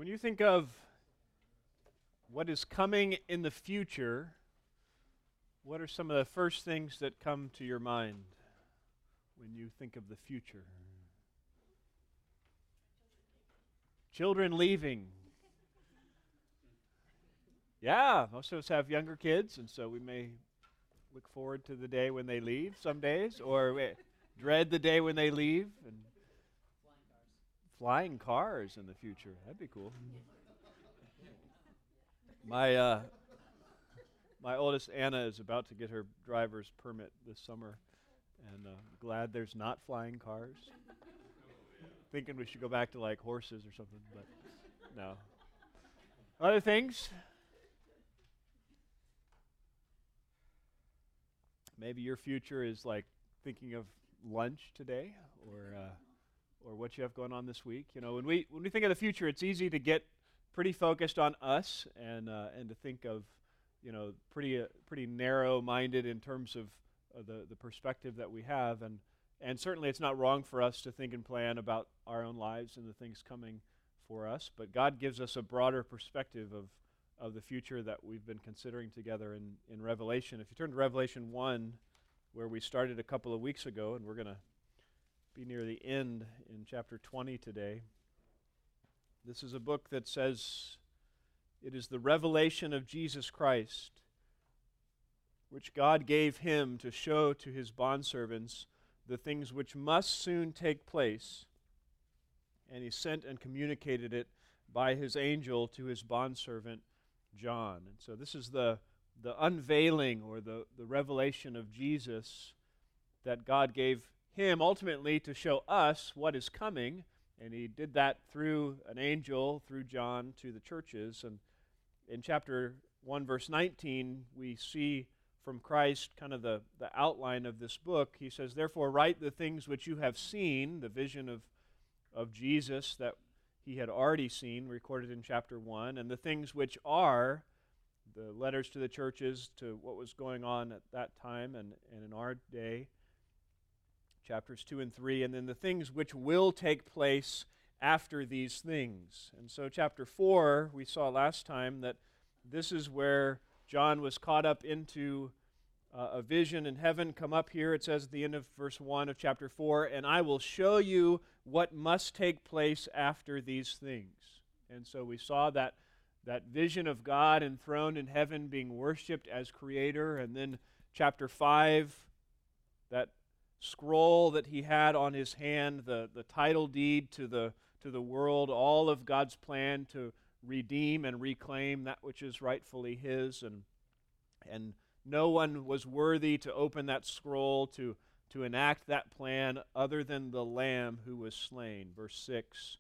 When you think of what is coming in the future, what are some of the first things that come to your mind when you think of the future? Children leaving. Yeah, most of us have younger kids, and so we may look forward to the day when they leave some days, or we dread the day when they leave. And flying cars in the future. That'd be cool. My my oldest Anna is about to get her driver's permit this summer, and glad there's not flying cars. Thinking we should go back to like horses or something, but no. Other things? Maybe your future is like thinking of lunch today, or what you have going on this week. You know, when we think of the future, it's easy to get pretty focused on us and to think of, you know, pretty narrow-minded in terms of the perspective that we have, and certainly it's not wrong for us to think and plan about our own lives and the things coming for us. But God gives us a broader perspective of the future that we've been considering together in Revelation. If you turn to Revelation 1, where we started a couple of weeks ago, and we're going to be near the end in chapter 20 today. This is a book that says it is the revelation of Jesus Christ, which God gave him to show to his bondservants the things which must soon take place, and he sent and communicated it by his angel to his bondservant John. And so this is the unveiling or the revelation of Jesus that God gave him ultimately to show us what is coming, and he did that through an angel, through John, to the churches. And in chapter 1, verse 19, we see from Christ kind of the outline of this book. He says, "Therefore write the things which you have seen," the vision of Jesus that he had already seen, recorded in chapter 1, "and the things which are," the letters to the churches, to what was going on at that time and in our day, chapters 2 and 3, and then the things which will take place after these things. And so chapter 4, we saw last time that this is where John was caught up into a vision in heaven. Come up here, it says at the end of verse 1 of chapter 4, "And I will show you what must take place after these things." And so we saw that vision of God enthroned in heaven being worshipped as creator. And then chapter 5, that scroll that he had on his hand, the title deed to the world, all of God's plan to redeem and reclaim that which is rightfully his, and no one was worthy to open that scroll to enact that plan other than the Lamb who was slain. Verse 6,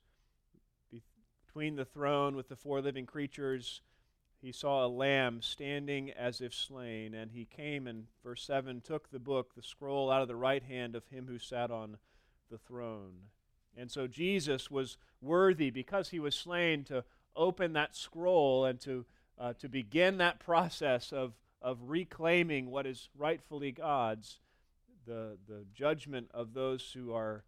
between the throne with the four living creatures, he saw a lamb standing as if slain, and he came, in verse 7, took the book, the scroll, out of the right hand of him who sat on the throne. And so Jesus was worthy, because he was slain, to open that scroll and to begin that process of reclaiming what is rightfully God's, the judgment of those who are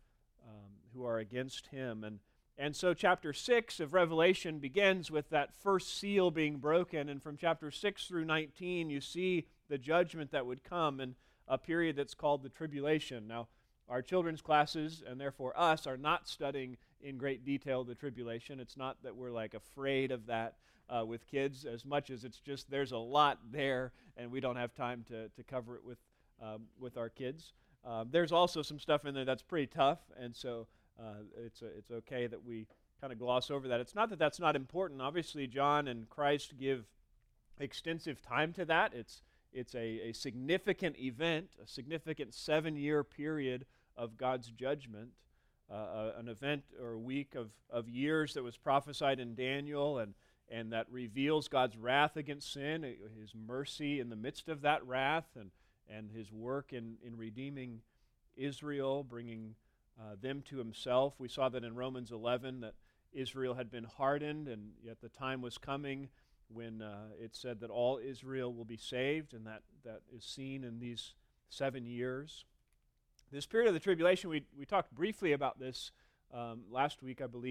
against him. And so chapter 6 of Revelation begins with that first seal being broken, and from chapter 6 through 19 you see the judgment that would come in a period that's called the tribulation. Now, our children's classes, and therefore us, are not studying in great detail the tribulation. It's not that we're like afraid of that with kids, as much as it's just there's a lot there, and we don't have time to cover it with our kids. There's also some stuff in there that's pretty tough, and so it's okay that we kind of gloss over that. It's not that that's not important. Obviously, John and Christ give extensive time to that. It's a significant event, a significant 7-year period of God's judgment, an event or a week of years that was prophesied in Daniel, and that reveals God's wrath against sin, his mercy in the midst of that wrath, and his work in redeeming Israel, bringing them to himself. We saw that in Romans 11, that Israel had been hardened, and yet the time was coming when it said that all Israel will be saved, and that is seen in these 7 years. This period of the tribulation, we talked briefly about this last week, I believe,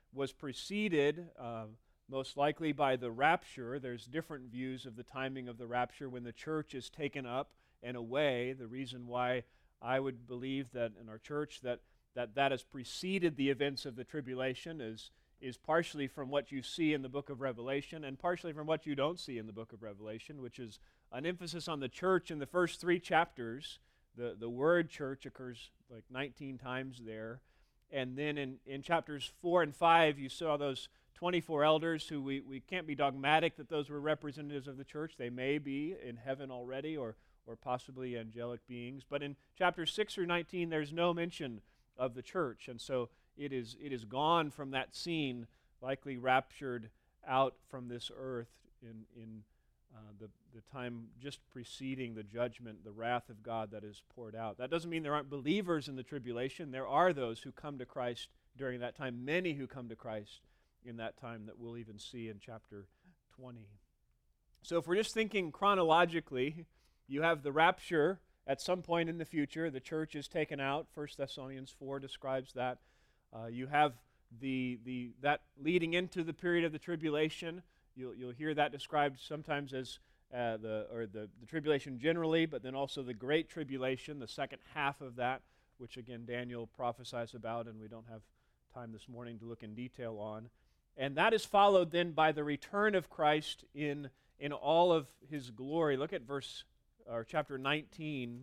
was preceded most likely by the rapture. There's different views of the timing of the rapture when the church is taken up and away. The reason why I would believe that in our church that has preceded the events of the tribulation is partially from what you see in the book of Revelation and partially from what you don't see in the book of Revelation, which is an emphasis on the church in the first 3 chapters. The word church occurs like 19 times there. And then in chapters 4 and 5, you saw those 24 elders who we can't be dogmatic that those were representatives of the church. They may be in heaven already or possibly angelic beings. But in chapters 6 through 19, there's no mention of the church. And so it is gone from that scene, likely raptured out from this earth in the time just preceding the judgment, the wrath of God that is poured out. That doesn't mean there aren't believers in the tribulation. There are those who come to Christ during that time, many who come to Christ in that time that we'll even see in chapter 20. So if we're just thinking chronologically, you have the rapture at some point in the future. The church is taken out. 1 Thessalonians 4 describes that. You have that leading into the period of the tribulation. You'll hear that described sometimes as the tribulation generally, but then also the Great Tribulation, the second half of that, which again Daniel prophesies about, and we don't have time this morning to look in detail on. And that is followed then by the return of Christ in all of his glory. Look at chapter 19.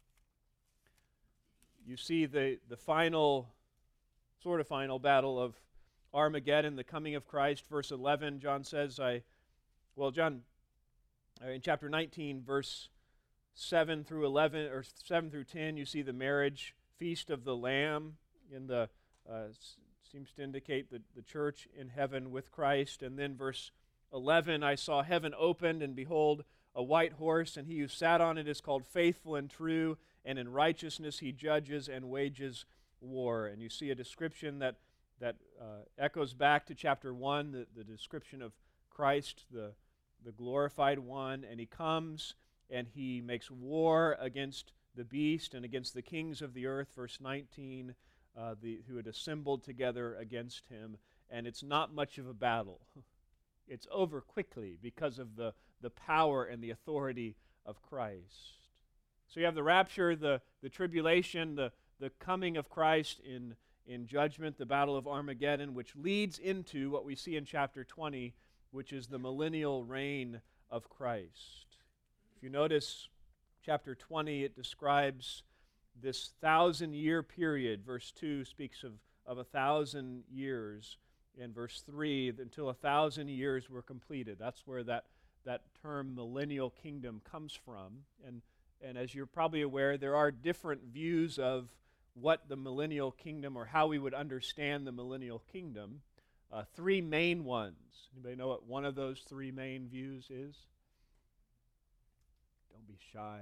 You see the final battle of Armageddon, the coming of Christ. Verse 11, John says, in chapter 19, verse 7 through 11, or 7 through 10, you see the marriage feast of the Lamb in the seems to indicate the church in heaven with Christ. And then verse 11, I saw heaven opened, and behold, a white horse, and he who sat on it is called Faithful and True, and in righteousness he judges and wages war. And you see a description that echoes back to chapter 1, the description of Christ, the glorified one, and he comes and he makes war against the beast and against the kings of the earth, verse 19, who had assembled together against him, and it's not much of a battle. It's over quickly because of the power and the authority of Christ. So you have the rapture, the tribulation, the coming of Christ in judgment, the battle of Armageddon, which leads into what we see in chapter 20, which is the millennial reign of Christ. If you notice, chapter 20, it describes this 1,000-year period. Verse 2 speaks of 1,000 years. In verse 3, until 1,000 years were completed. That's where that term millennial kingdom comes from. And as you're probably aware, there are different views of what the millennial kingdom, or how we would understand the millennial kingdom. 3 main ones. Anybody know what one of those 3 main views is? Don't be shy.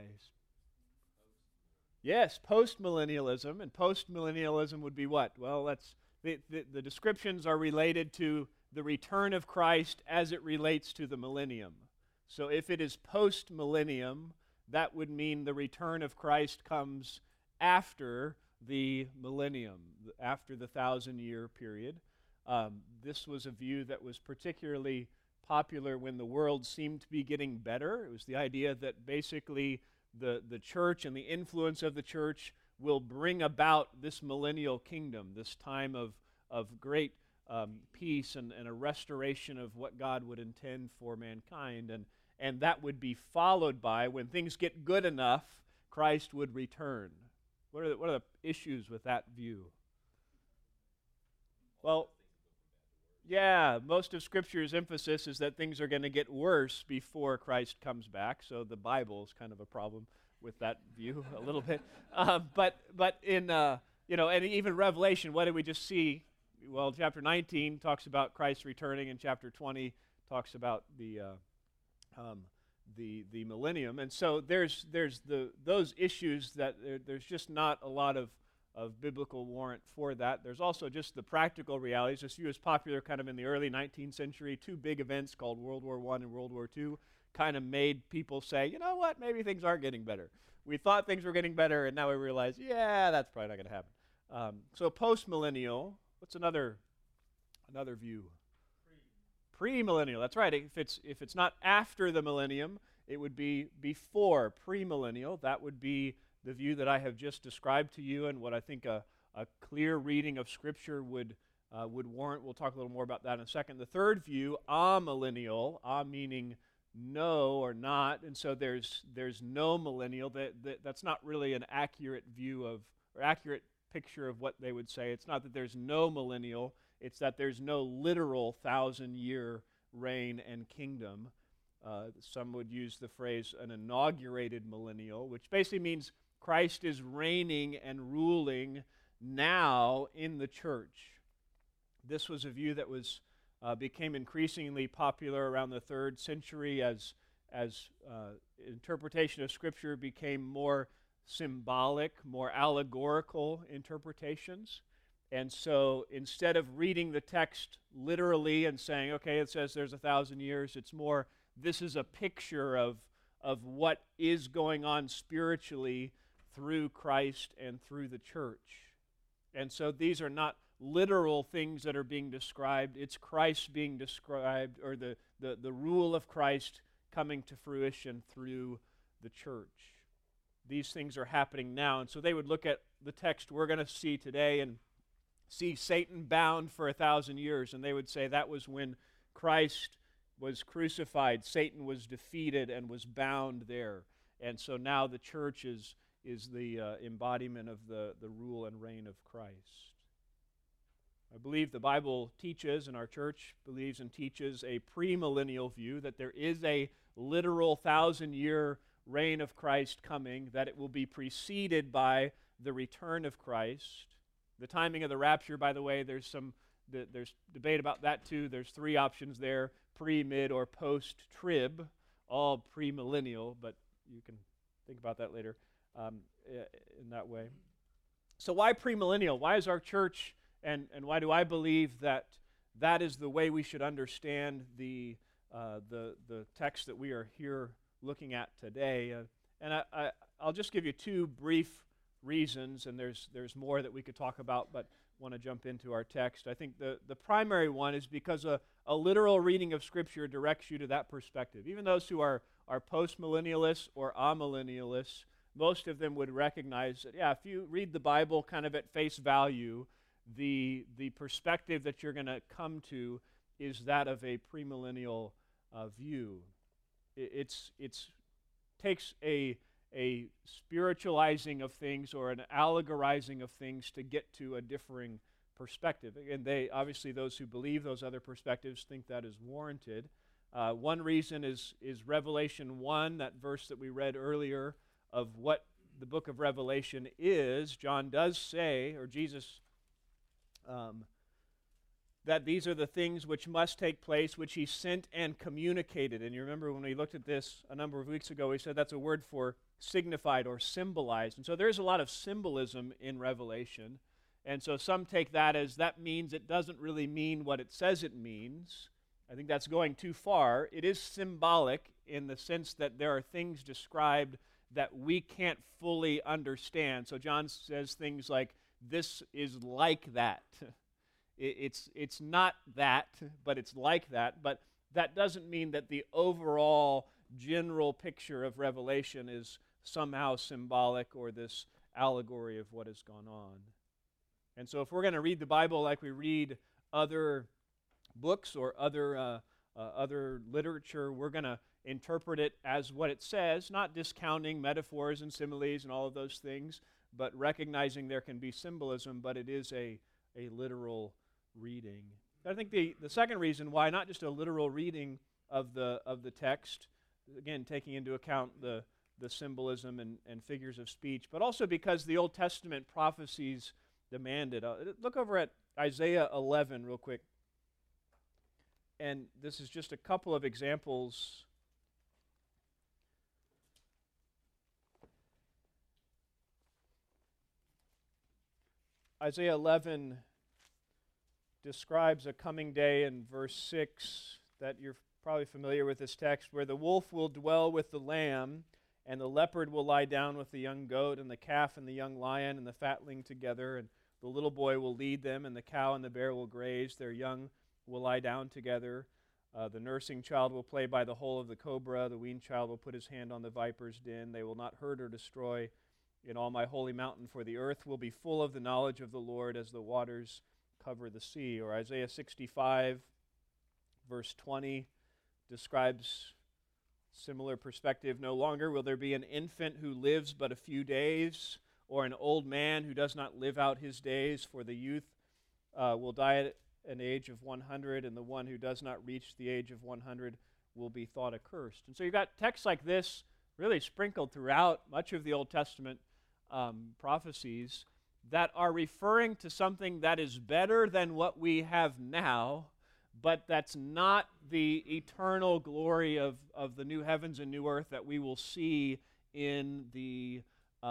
Yes, postmillennialism. And postmillennialism would be what? Well, the descriptions are related to the return of Christ as it relates to the millennium. So if it is post-millennium, that would mean the return of Christ comes after the millennium, after the 1,000-year period. This was a view that was particularly popular when the world seemed to be getting better. It was the idea that basically the church and the influence of the church will bring about this millennial kingdom, this time of great peace and a restoration of what God would intend for mankind. And that would be followed by, when things get good enough, Christ would return. What are the issues with that view? Well, yeah, most of Scripture's emphasis is that things are going to get worse before Christ comes back. So the Bible is kind of a problem with that view a little bit. But in and even Revelation, what did we just see? Well, chapter 19 talks about Christ returning, and chapter 20 talks about the millennium. And so there's those issues that there's just not a lot of biblical warrant for that. There's also just the practical realities. This view is popular kind of in the early 19th century. 2 big events called World War I and World War II kind of made people say, you know what, maybe things are getting better. We thought things were getting better, and now we realize, yeah, that's probably not going to happen. So post-millennial, what's another Another view. Premillennial. That's right. If it's not after the millennium, it would be before premillennial. That would be the view that I have just described to you, and what I think a clear reading of Scripture would warrant. We'll talk a little more about that in a second. The third view, amillennial, meaning no or not, and so there's no millennial. That's not really an accurate view of, or accurate picture of what they would say. It's not that there's no millennial, it's that there's no literal 1,000-year reign and kingdom. Some would use the phrase an inaugurated millennial, which basically means Christ is reigning and ruling now in the church. This was a view that became increasingly popular around the 3rd century as interpretation of Scripture became more symbolic, more allegorical interpretations. And so instead of reading the text literally and saying, okay, it says there's 1,000 years, it's more, this is a picture of what is going on spiritually through Christ and through the church. And so these are not literal things that are being described. It's Christ being described, or the rule of Christ coming to fruition through the church. These things are happening now. And so they would look at the text we're going to see today and see Satan bound for 1,000 years. And they would say that was when Christ was crucified. Satan was defeated and was bound there. And so now the church is the embodiment of the rule and reign of Christ. I believe the Bible teaches, and our church believes and teaches, a premillennial view, that there is a literal 1,000-year reign of Christ coming, that it will be preceded by the return of Christ. The timing of the rapture, by the way, there's debate about that too. There's 3 options there: pre, mid, or post-trib, all premillennial, but you can think about that later in that way. So why premillennial? Why is our church, and why do I believe that is the way we should understand the text that we are here looking at today? And I'll just give you 2 brief reasons, and there's more that we could talk about, but want to jump into our text. I think the primary one is because a literal reading of Scripture directs you to that perspective. Even those who are postmillennialists or amillennialists, most of them would recognize that, if you read the Bible kind of at face value, the perspective that you're going to come to is that of a premillennial view. It takes a spiritualizing of things or an allegorizing of things to get to a differing perspective. And obviously those who believe those other perspectives think that is warranted. One reason is Revelation 1, that verse that we read earlier of what the book of Revelation is. John does say, or Jesus, that these are the things which must take place, which he sent and communicated. And you remember when we looked at this a number of weeks ago, we said that's a word for signified or symbolized. And so there's a lot of symbolism in Revelation. And so some take that as that means it doesn't really mean what it says it means. I think that's going too far. It is symbolic in the sense that there are things described that we can't fully understand. So John says things like, this is like that. It's not that, but it's like that. But that doesn't mean that the overall general picture of Revelation is somehow symbolic or this allegory of what has gone on. And so if we're going to read the Bible like we read other books or other literature, we're going to interpret it as what it says, not discounting metaphors and similes and all of those things, but recognizing there can be symbolism, but it is a literal reading. I think the second reason why, not just a literal reading of the text, again taking into account the symbolism and figures of speech, but also because the Old Testament prophecies demand it. Look over at Isaiah 11 real quick. And this is just a couple of examples. Isaiah 11 describes a coming day in verse 6 that you're probably familiar with this text, where the wolf will dwell with the lamb, and the leopard will lie down with the young goat, and the calf and the young lion and the fatling together, and the little boy will lead them, and the cow and the bear will graze, their young will lie down together. The nursing child will play by the hole of the cobra. The weaned child will put his hand on the viper's den. They will not hurt or destroy in all my holy mountain, for the earth will be full of the knowledge of the Lord as the waters cover the sea. Or Isaiah 65, verse 20, describes similar perspective. No longer will there be an infant who lives but a few days, or an old man who does not live out his days, for the youth will die at an age of 100, and the one who does not reach the age of 100 will be thought accursed. And so you've got texts like this really sprinkled throughout much of the Old Testament prophecies that are referring to something that is better than what we have now, but that's not the eternal glory of the new heavens and new earth that we will see in the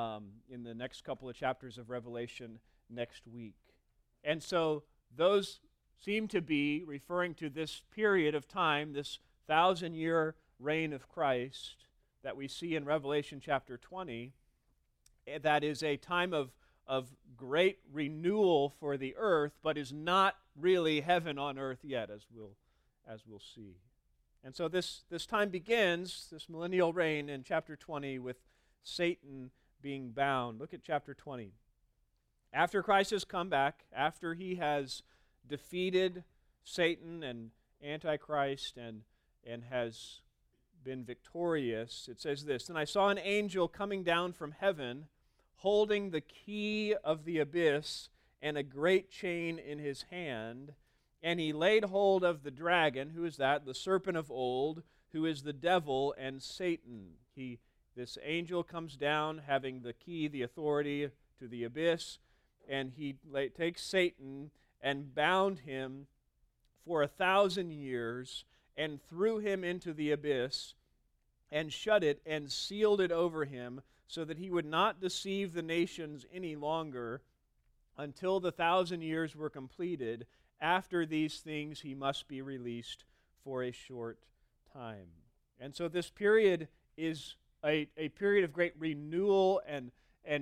next couple of chapters of Revelation next week. And so those seem to be referring to this period of time, this 1,000-year reign of Christ that we see in Revelation chapter 20. That is a time of great renewal for the earth, but is not really heaven on earth yet, as we'll see. And so this time begins, this millennial reign, in chapter 20 with Satan being bound. Look at chapter 20. After Christ has come back, after he has defeated Satan and Antichrist and has been victorious, it says this, "Then I saw an angel coming down from heaven, holding the key of the abyss and a great chain in his hand. And he laid hold of the dragon," who is that? The serpent of old, who is the devil and Satan. This angel comes down having the key, the authority to the abyss, and he takes Satan and bound him for 1,000 years and threw him into the abyss and shut it and sealed it over him so that he would not deceive the nations any longer until the 1,000 years were completed. After these things he must be released for a short time. And so this period is a period of great renewal and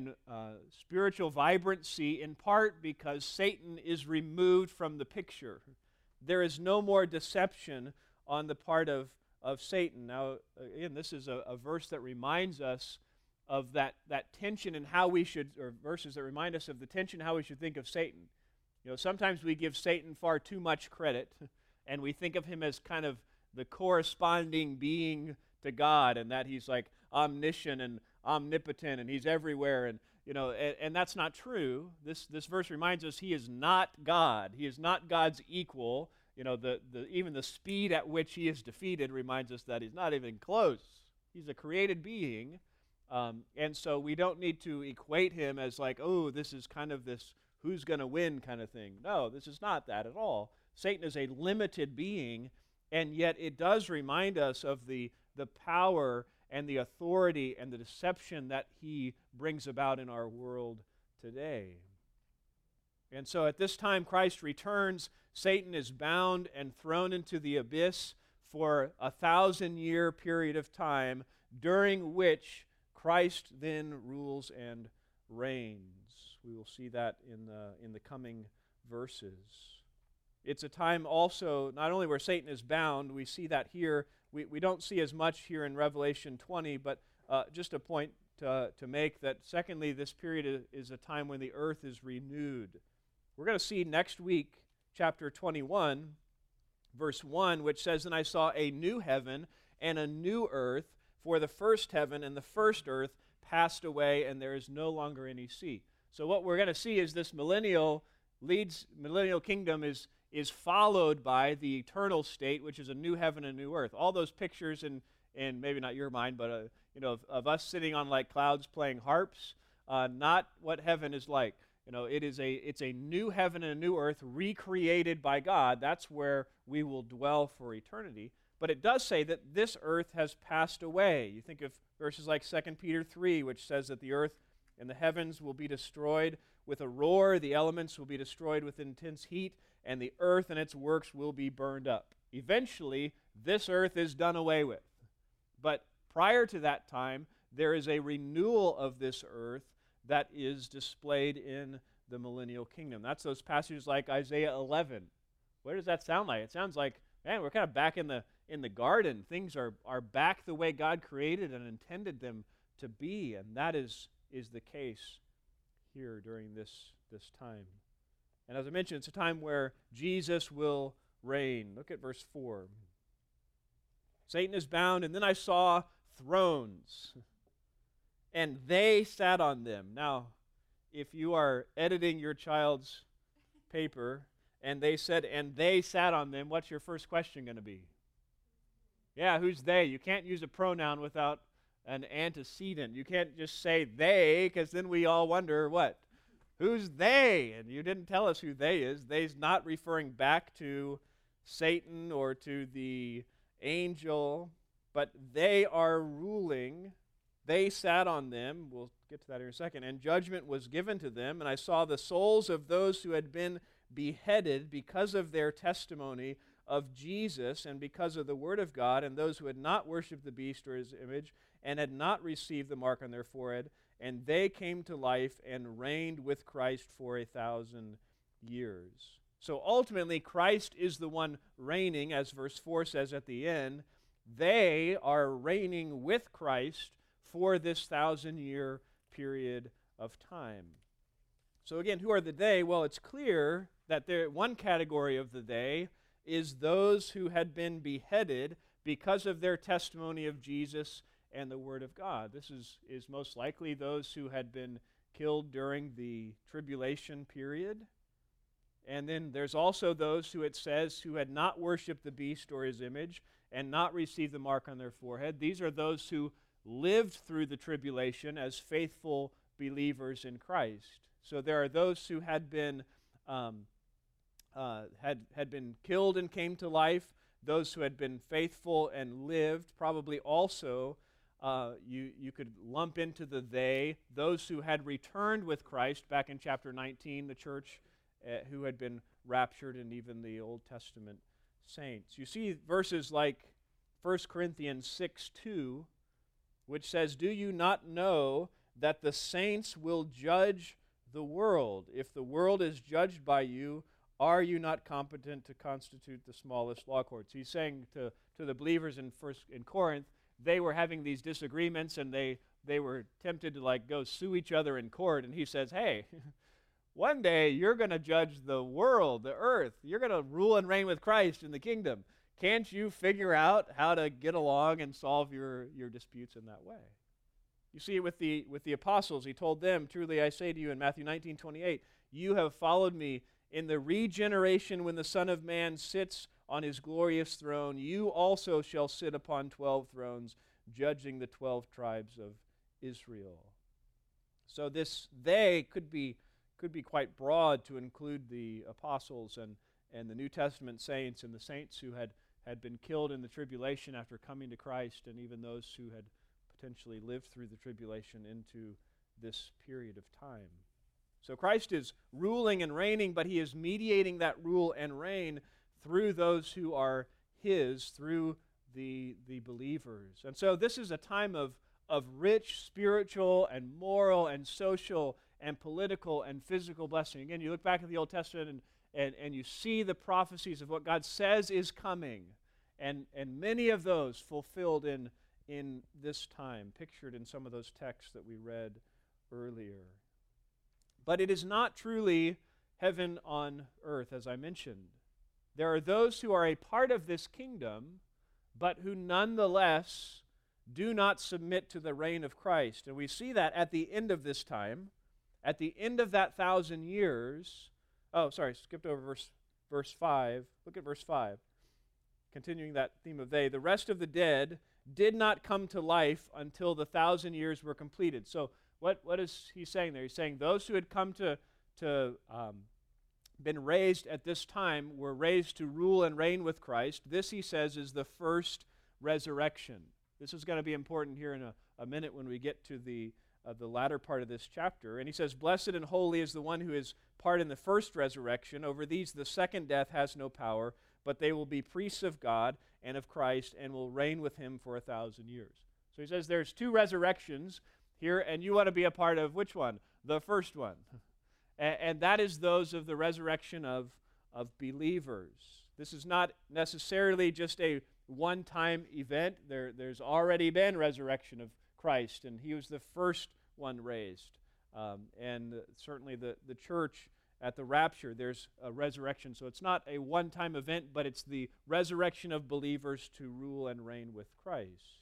spiritual vibrancy, in part because Satan is removed from the picture. There is no more deception on the part of Satan. Now, again, this is a verse that reminds us of that tension and how we should, or verses that remind us of the tension, how we should think of Satan. You know, sometimes we give Satan far too much credit, and we think of him as kind of the corresponding being to God, and that he's like omniscient and omnipotent, and he's everywhere, and that's not true. This verse reminds us he is not God. He is not God's equal. You know, even the speed at which he is defeated reminds us that he's not even close. He's a created being, and so we don't need to equate him as like, oh, this is kind of this who's going to win kind of thing. No, this is not that at all. Satan is a limited being, and yet it does remind us of the power and the authority and the deception that he brings about in our world today. And so at this time Christ returns, Satan is bound and thrown into the abyss for 1,000-year period of time, during which Christ then rules and reigns. We will see that in the coming verses. It's a time also not only where Satan is bound, we see that here. We don't see as much here in Revelation 20, but just a point to make that, secondly, this period is a time when the earth is renewed. We're going to see next week, chapter 21, verse 1, which says, "And I saw a new heaven and a new earth, for the first heaven and the first earth passed away, and there is no longer any sea." So what we're going to see is this millennial kingdom is followed by the eternal state, which is a new heaven and a new earth. All those pictures, and maybe not your mind, but of us sitting on like clouds playing harps, not what heaven is like. It's a new heaven and a new earth recreated by God. That's where we will dwell for eternity. But it does say that this earth has passed away. You think of verses like 2 Peter 3, which says that the earth and the heavens will be destroyed with a roar, the elements will be destroyed with intense heat, and the earth and its works will be burned up. Eventually, this earth is done away with. But prior to that time, there is a renewal of this earth that is displayed in the millennial kingdom. That's those passages like Isaiah 11, What does that sound like? It sounds like, man, we're kind of back in the garden. Things are back the way God created and intended them to be, and that is the case here during this time. And as I mentioned, it's a time where Jesus will reign. Look at verse 4. Satan is bound, and then I saw thrones, and they sat on them. Now, if you are editing your child's paper, and they said, and they sat on them, what's your first question going to be? Yeah, who's they? You can't use a pronoun without an antecedent. You can't just say they, because then we all wonder, what? Who's they? And you didn't tell us who they is. They's not referring back to Satan or to the angel, but they are ruling. They sat on them. We'll get to that in a second. And judgment was given to them. And I saw the souls of those who had been beheaded because of their testimony of Jesus and because of the Word of God, and those who had not worshipped the beast or his image and had not received the mark on their forehead, and they came to life and reigned with Christ for 1,000 years. So ultimately, Christ is the one reigning, as verse 4 says at the end. They are reigning with Christ for this 1,000-year period of time. So again, who are the they? Well, it's clear that one category of the they is those who had been beheaded because of their testimony of Jesus and the Word of God. This is most likely those who had been killed during the tribulation period. And then there's also those who it says who had not worshipped the beast or his image and not received the mark on their forehead. These are those who lived through the tribulation as faithful believers in Christ. So there are those who had been killed and came to life, those who had been faithful and lived, probably also you could lump into the they, those who had returned with Christ back in chapter 19, the church who had been raptured, and even the Old Testament saints. You see verses like 1 Corinthians 6:2, which says, "Do you not know that the saints will judge the world? If the world is judged by you, are you not competent to constitute the smallest law courts?" He's saying to the believers in Corinth, they were having these disagreements, and they were tempted to go sue each other in court. And he says, hey, one day you're going to judge the world, the earth. You're going to rule and reign with Christ in the kingdom. Can't you figure out how to get along and solve your disputes in that way? You see it with the apostles. He told them, "Truly I say to you," in Matthew 19:28, "you have followed me in the regeneration when the Son of Man sits on his glorious throne. You also shall sit upon 12 thrones, judging the 12 tribes of Israel." So this they could be quite broad to include the apostles and the New Testament saints and the saints who had been killed in the tribulation after coming to Christ, and even those who had potentially lived through the tribulation into this period of time. So Christ is ruling and reigning, but he is mediating that rule and reign through those who are his, through the believers. And so this is a time of rich spiritual and moral and social and political and physical blessing. Again, you look back at the Old Testament and you see the prophecies of what God says is coming, and many of those fulfilled in this time, pictured in some of those texts that we read earlier. But it is not truly heaven on earth, as I mentioned. There are those who are a part of this kingdom, but who nonetheless do not submit to the reign of Christ. And we see that at the end of this time, at the end of that 1,000 years. Oh, sorry, skipped over verse 5. Look at verse 5. Continuing that theme of they. "The rest of the dead did not come to life until the 1,000 years were completed." So what is he saying there? He's saying those who had come to been raised at this time were raised to rule and reign with Christ. This, he says, is the first resurrection. This is going to be important here in a minute when we get to the latter part of this chapter. And he says, "Blessed and holy is the one who is part in the first resurrection. Over these the second death has no power, but they will be priests of God and of Christ and will reign with him for 1,000 years." So he says there's two resurrections here, and you want to be a part of which one? The first one. And that is those of the resurrection of of believers. This is not necessarily just a one-time event. There's already been resurrection of Christ, and he was the first one raised. And certainly the church at the rapture, there's a resurrection. So it's not a one-time event, but it's the resurrection of believers to rule and reign with Christ.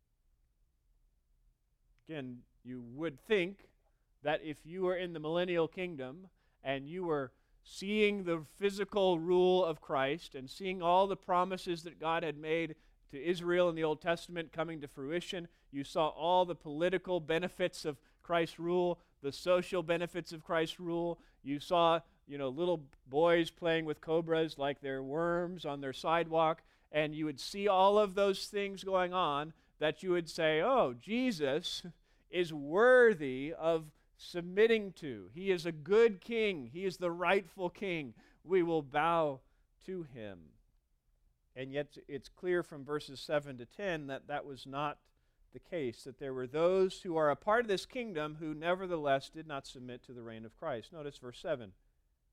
Again, you would think that if you were in the millennial kingdom and you were seeing the physical rule of Christ and seeing all the promises that God had made to Israel in the Old Testament coming to fruition, you saw all the political benefits of Christ's rule, the social benefits of Christ's rule. You saw, little boys playing with cobras like they're worms on their sidewalk, and you would see all of those things going on that you would say, oh, Jesus is worthy of submitting to. He is a good king. He is the rightful king. We will bow to him. And yet it's clear from verses 7 to 10 that that was not the case, that there were those who are a part of this kingdom who nevertheless did not submit to the reign of Christ. Notice verse 7. It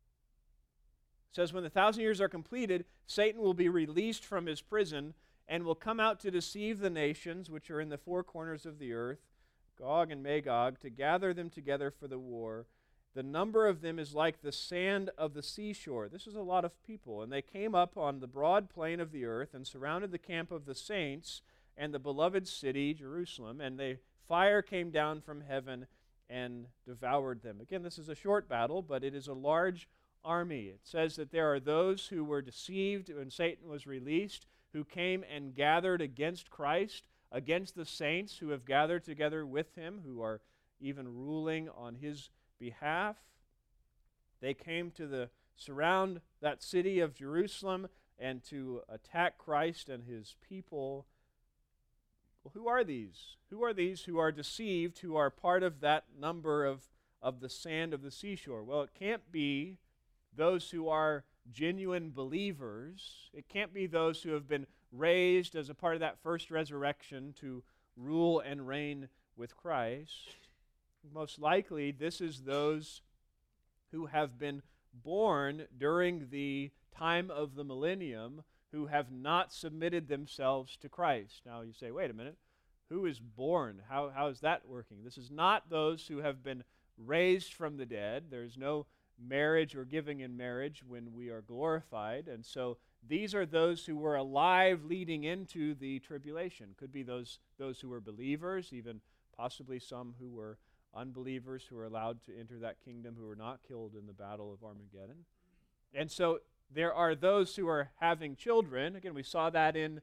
says, when the 1,000 years are completed, Satan will be released from his prison and will come out to deceive the nations which are in the four corners of the earth, Gog and Magog, to gather them together for the war. The number of them is like the sand of the seashore. This is a lot of people. And they came up on the broad plain of the earth and surrounded the camp of the saints and the beloved city, Jerusalem, and fire came down from heaven and devoured them. Again, this is a short battle, but it is a large army. It says that there are those who were deceived when Satan was released, who came and gathered against Christ, against the saints who have gathered together with him, who are even ruling on his behalf. They came to surround that city of Jerusalem and to attack Christ and his people. Well, who are these? Who are these who are deceived, who are part of that number of the sand of the seashore? Well, it can't be those who are genuine believers. It can't be those who have been raised as a part of that first resurrection to rule and reign with Christ. Most likely, this is those who have been born during the time of the millennium who have not submitted themselves to Christ. Now you say, wait a minute, who is born? How is that working? This is not those who have been raised from the dead. There's no marriage or giving in marriage when we are glorified. And so these are those who were alive leading into the tribulation. Could be those who were believers, even possibly some who were unbelievers who were allowed to enter that kingdom who were not killed in the battle of Armageddon. And so there are those who are having children. Again, we saw that in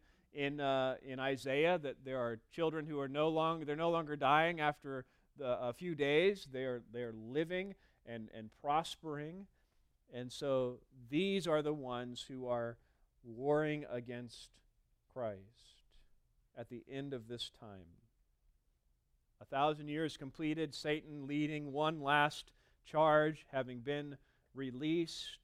Isaiah, that there are children who are no longer dying after a few days. They are living and prospering. And so these are the ones who are warring against Christ at the end of this time. 1,000 years completed, Satan leading one last charge, having been released.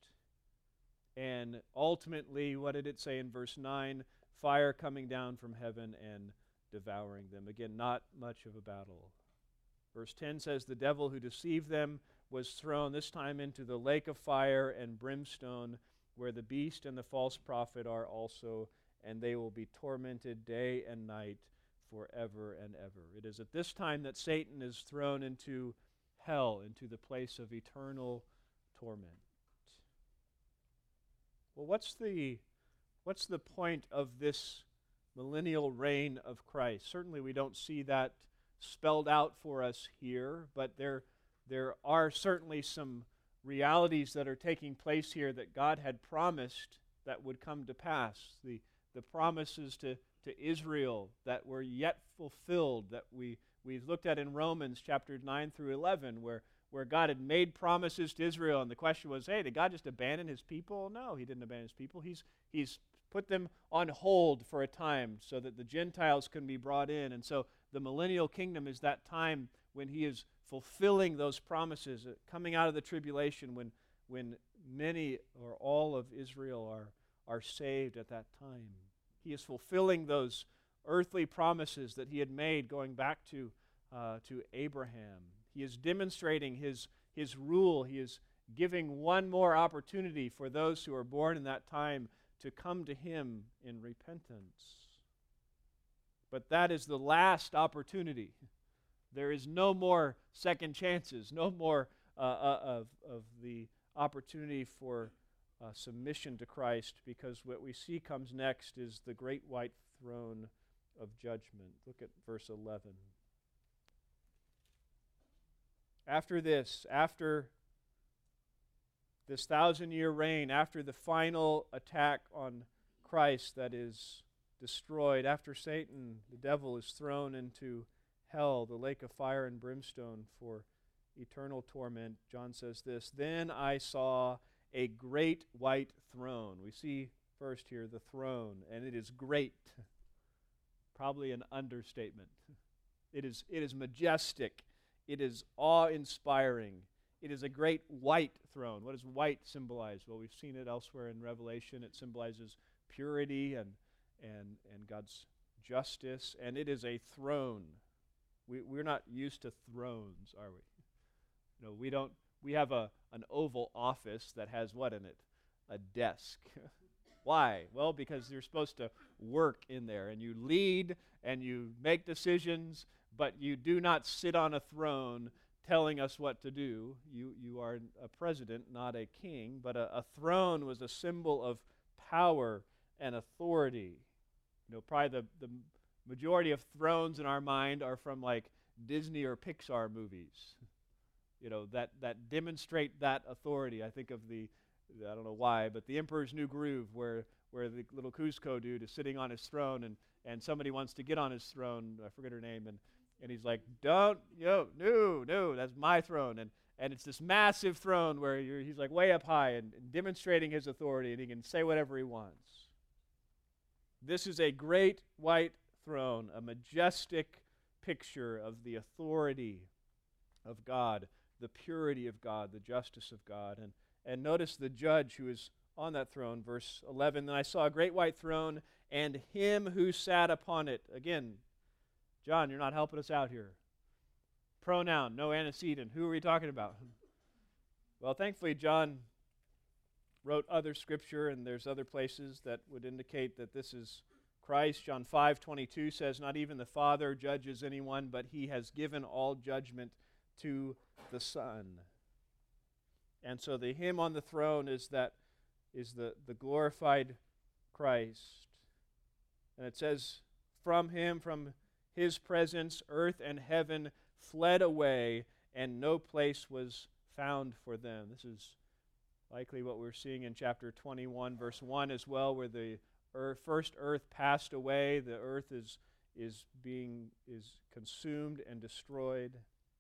And ultimately, what did it say in verse 9? Fire coming down from heaven and devouring them. Again, not much of a battle. Verse 10 says, the devil who deceived them was thrown this time into the lake of fire and brimstone, where the beast and the false prophet are also, and they will be tormented day and night forever and ever. It is at this time that Satan is thrown into hell, into the place of eternal torment. Well, what's the point of this millennial reign of Christ? Certainly we don't see that spelled out for us here, but there are certainly some realities that are taking place here that God had promised that would come to pass. The promises to Israel that were yet fulfilled, that we've looked at in Romans chapter 9 through 11, where God had made promises to Israel, and the question was, hey, did God just abandon his people? No, he didn't abandon his people. He's put them on hold for a time so that the Gentiles can be brought in. And so the millennial kingdom is that time when he is fulfilling those promises, coming out of the tribulation, when many or all of Israel are saved at that time. He is fulfilling those earthly promises that he had made going back to Abraham. He is demonstrating his rule. He is giving one more opportunity for those who are born in that time to come to Him in repentance. But that is the last opportunity. There is no more second chances, no more of the opportunity for submission to Christ, because what we see comes next is the great white throne of judgment. Look at verse 11. After this 1,000-year reign, after the final attack on Christ that is destroyed, after Satan, the devil, is thrown into hell, the lake of fire and brimstone for eternal torment, John says this, "Then I saw a great white throne." We see first here the throne, and it is great. Probably an understatement. It is majestic. It is awe-inspiring. It is a great white throne. What does white symbolize? Well, we've seen it elsewhere in Revelation. It symbolizes purity and God's justice, and it is a throne. We're not used to thrones, are we? No, we don't. We have an oval office that has what in it? A desk. Why? Well, because you're supposed to work in there, and you lead, and you make decisions, but you do not sit on a throne telling us what to do. You are a president, not a king, but a throne was a symbol of power and authority. Probably the majority of thrones in our mind are from like Disney or Pixar movies, that demonstrate that authority. I think of I don't know why, but the Emperor's New Groove, where the little Cusco dude is sitting on his throne, and somebody wants to get on his throne. I forget her name, and he's like, no, that's my throne. And it's this massive throne where he's like way up high and demonstrating his authority, and he can say whatever he wants. This is a great white throne, a majestic picture of the authority of God, the purity of God, the justice of God. And notice the judge who is on that throne, verse 11, "Then I saw a great white throne and him who sat upon it." Again, John, you're not helping us out here. Pronoun, no antecedent. Who are we talking about? Well, thankfully, John wrote other scripture, and there's other places that would indicate that this is Christ. John 5:22 says, "Not even the Father judges anyone, but He has given all judgment to the Son." And so the Him on the throne is the glorified Christ. And it says, "From Him, from His presence, earth and heaven fled away, and no place was found for them." This is likely what we're seeing in chapter 21, verse 1 as well, where the first earth passed away. The earth is consumed and destroyed.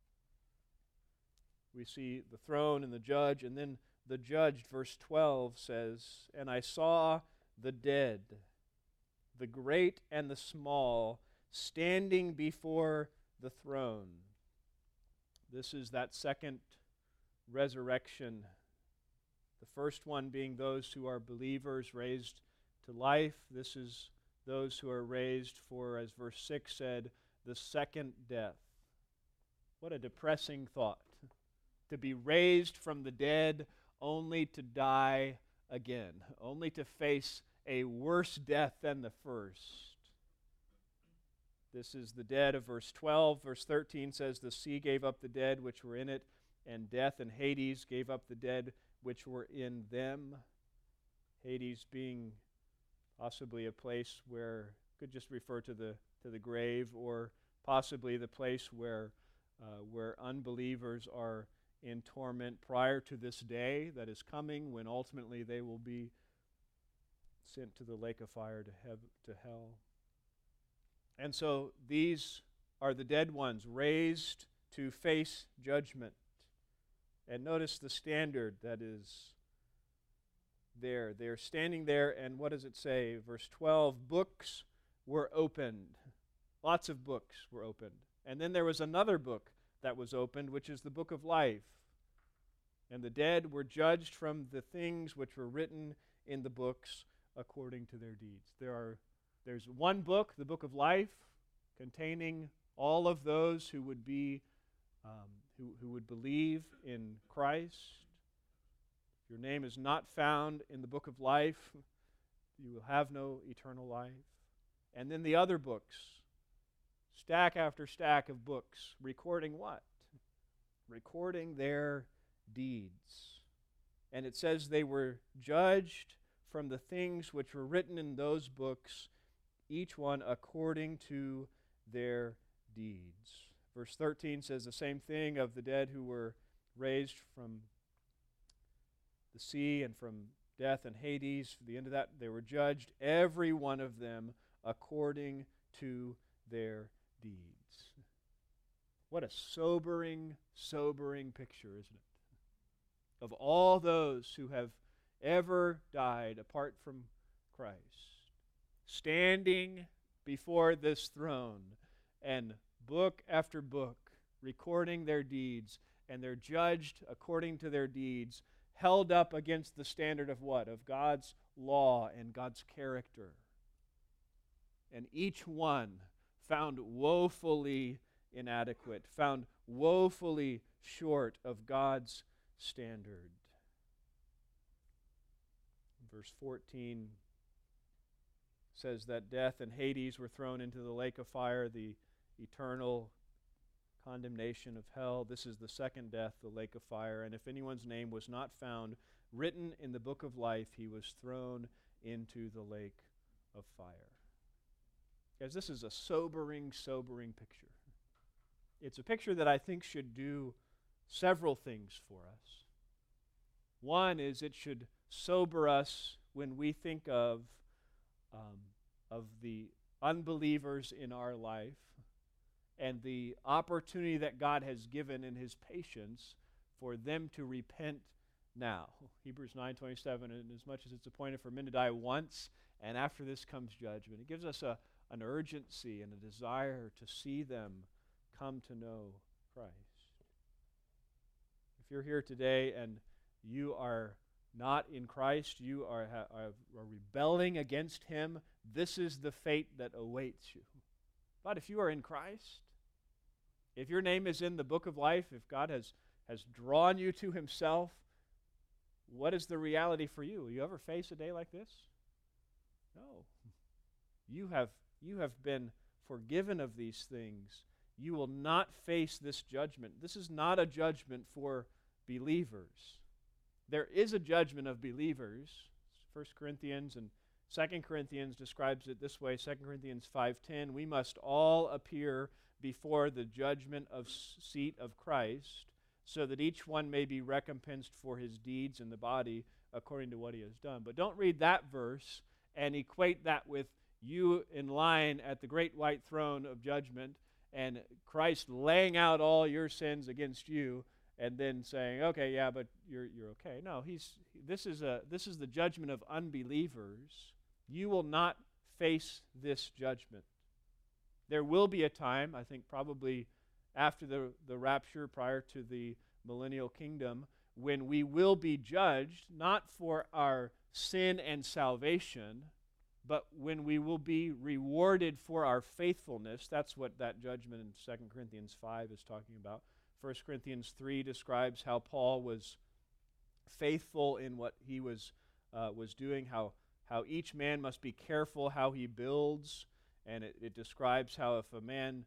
We see the throne and the judge, and then the judged, verse 12 says, "And I saw the dead, the great and the small, standing before the throne." This is that second resurrection. The first one being those who are believers raised to life. This is those who are raised for, as verse 6 said, the second death. What a depressing thought. To be raised from the dead only to die again, only to face a worse death than the first. This is the dead of verse 12. Verse 13 says, "The sea gave up the dead which were in it, and death and Hades gave up the dead which were in them." Hades being possibly a place where, could just refer to the grave, or possibly the place where unbelievers are in torment prior to this day that is coming, when ultimately they will be sent to the lake of fire, to hell. And so these are the dead ones raised to face judgment. And notice the standard that is there. They're standing there, and what does it say? Verse 12, "Books were opened." Lots of books were opened. And then there was another book that was opened, which is the book of life. And the dead were judged from the things which were written in the books according to their deeds. There's one book, the book of life, containing all of those who would be who would believe in Christ. your name is not found in the book of life, you will have no eternal life. And then the other books, stack after stack of books, recording what? Recording their deeds. And it says they were judged from the things which were written in those books, each one according to their deeds. Verse 13 says the same thing of the dead who were raised from the sea and from death and Hades. For the end of that, they were judged, every one of them, according to their deeds. What a sobering, sobering picture, isn't it? Of all those who have ever died apart from Christ, standing before this throne and book after book recording their deeds, and they're judged according to their deeds, held up against the standard of what? Of God's law and God's character. And each one found woefully inadequate, found woefully short of God's standard. Verse 14 says that death and Hades were thrown into the lake of fire, the eternal condemnation of hell. This is the second death, the lake of fire. And if anyone's name was not found written in the book of life, he was thrown into the lake of fire. Guys, this is a sobering, sobering picture. It's a picture that I think should do several things for us. One is it should sober us when we think of the unbelievers in our life and the opportunity that God has given in His patience for them to repent now. Hebrews 9:27, and as much as it's appointed for men to die once, and after this comes judgment. It gives us an urgency and a desire to see them come to know Christ. If you're here today and you are not in Christ, you are rebelling against Him, this is the fate that awaits you. But if you are in Christ, if your name is in the book of life, if God has drawn you to Himself, what is the reality for you? Will you ever face a day like this? No. You have been forgiven of these things. You will not face this judgment. This is not a judgment for believers. There is a judgment of believers. 1 Corinthians and 2 Corinthians describes it this way. 2 Corinthians 5:10, we must all appear before the judgment of seat of Christ, so that each one may be recompensed for his deeds in the body according to what he has done. But don't read that verse and equate that with you in line at the great white throne of judgment and Christ laying out all your sins against you and then saying, okay, yeah, but you're okay. No, this is the judgment of unbelievers. You will not face this judgment. There will be a time, I think probably after the rapture, prior to the millennial kingdom, when we will be judged, not for our sin and salvation, but when we will be rewarded for our faithfulness. That's what that judgment in 2 Corinthians 5 is talking about. 1 Corinthians 3 describes how Paul was faithful in what he was doing, how each man must be careful how he builds, and it describes how if a man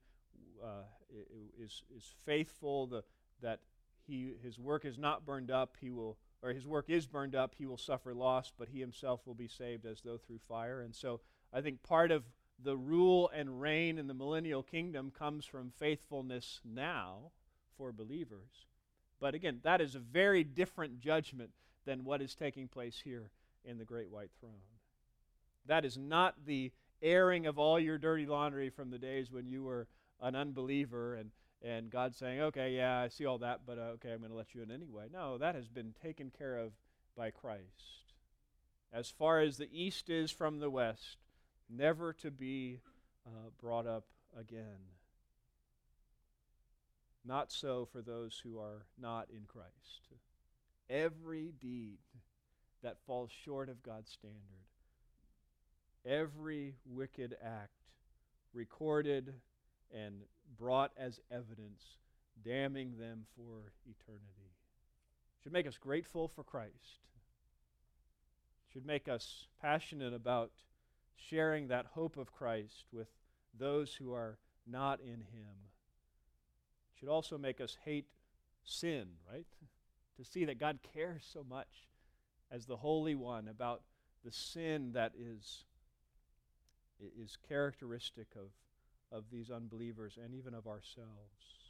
is faithful, that his work is not burned up, his work is burned up, he will suffer loss, but he himself will be saved as though through fire. And so I think part of the rule and reign in the millennial kingdom comes from faithfulness now for believers. But again, that is a very different judgment than what is taking place here in the great white throne. That is not the airing of all your dirty laundry from the days when you were an unbeliever and God saying, okay, yeah, I see all that, but okay, I'm going to let you in anyway. No, that has been taken care of by Christ. As far as the east is from the west, never to be brought up again. Not so for those who are not in Christ. Every deed that falls short of God's standard, every wicked act recorded and brought as evidence, damning them for eternity. Should make us grateful for Christ. should make us passionate about sharing that hope of Christ with those who are not in him. It should also make us hate sin, right? To see that God cares so much as the Holy One about the sin that is characteristic of these unbelievers and even of ourselves.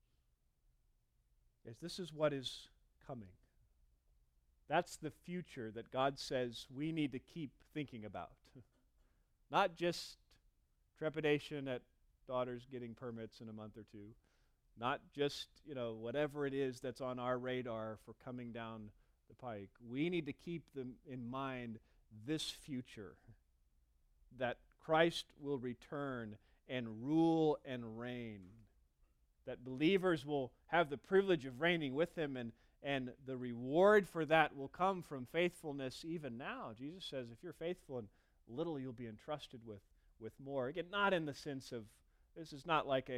Yes, this is what is coming. That's the future that God says we need to keep thinking about. Not just trepidation at daughters getting permits in a month or two. Not just, whatever it is that's on our radar for coming down the pike. We need to keep them in mind this future, that Christ will return and rule and reign, that believers will have the privilege of reigning with him, and the reward for that will come from faithfulness even now. Jesus says, if you're faithful in little, you'll be entrusted with more. Again, not in the sense of, this is not like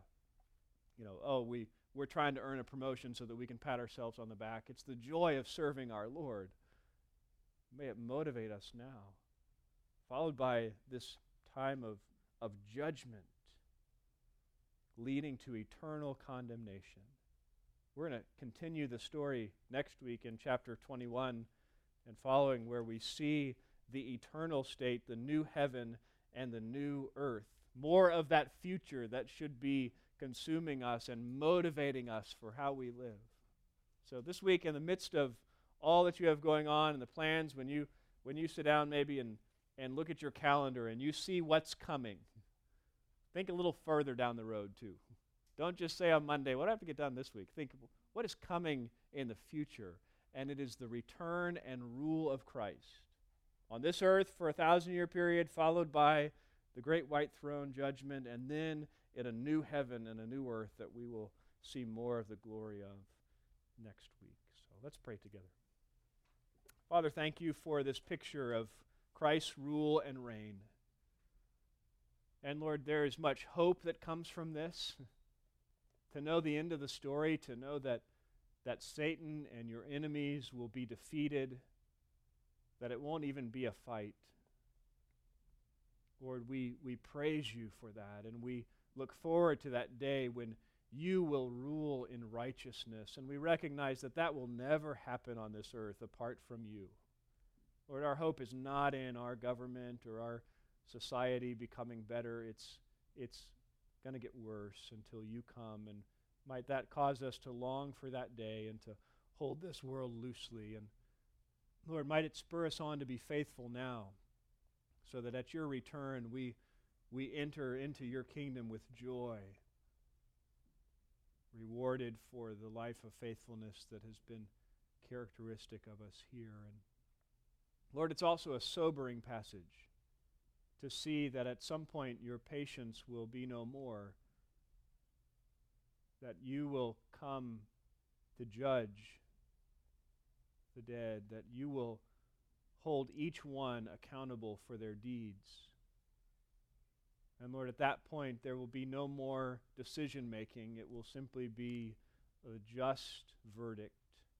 we're trying to earn a promotion so that we can pat ourselves on the back. It's the joy of serving our Lord. May it motivate us now, followed by this time of judgment leading to eternal condemnation. We're going to continue the story next week in chapter 21 and following, where we see the eternal state, the new heaven and the new earth. More of that future that should be consuming us and motivating us for how we live. So this week, in the midst of all that you have going on and the plans, when you sit down maybe and look at your calendar and you see what's coming, think a little further down the road too. Don't just say on Monday, what do I have to get done this week? Think, what is coming in the future? And it is the return and rule of Christ on this earth for a 1,000-year period, followed by the great white throne judgment, and then in a new heaven and a new earth that we will see more of the glory of next week. So let's pray together. Father, thank you for this picture of Christ's rule and reign. And Lord, there is much hope that comes from this. To know the end of the story, to know that Satan and your enemies will be defeated, that it won't even be a fight. Lord, we praise you for that, and we look forward to that day when you will rule in righteousness, and we recognize that will never happen on this earth apart from you. Lord, our hope is not in our government or our society becoming better. It's going to get worse until you come, and might that cause us to long for that day and to hold this world loosely. And Lord, might it spur us on to be faithful now, so that at your return we enter into your kingdom with joy, rewarded for the life of faithfulness that has been characteristic of us here. And Lord, it's also a sobering passage to see that at some point your patience will be no more, that you will come to judge the dead, that you will hold each one accountable for their deeds. And Lord, at that point there will be no more decision making. It will simply be a just verdict.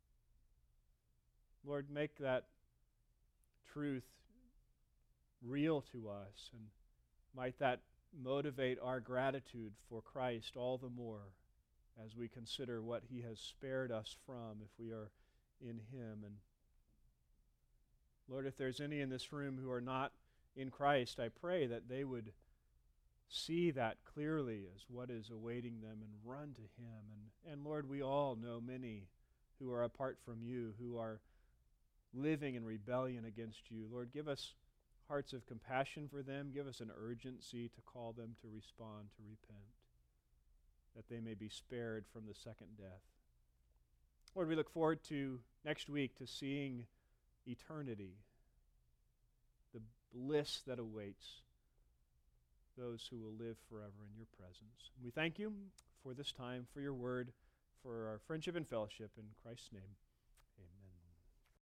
Lord, make that truth real to us, and might that motivate our gratitude for Christ all the more as we consider what he has spared us from if we are in him. And Lord, if there's any in this room who are not in Christ, I pray that they would see that clearly as what is awaiting them and run to him. And Lord, we all know many who are apart from you, who are living in rebellion against you. Lord, give us hearts of compassion for them. Give us an urgency to call them to respond, to repent, that they may be spared from the second death. Lord, we look forward to next week to seeing eternity, the bliss that awaits those who will live forever in your presence. We thank you for this time, for your word, for our friendship and fellowship. In Christ's name.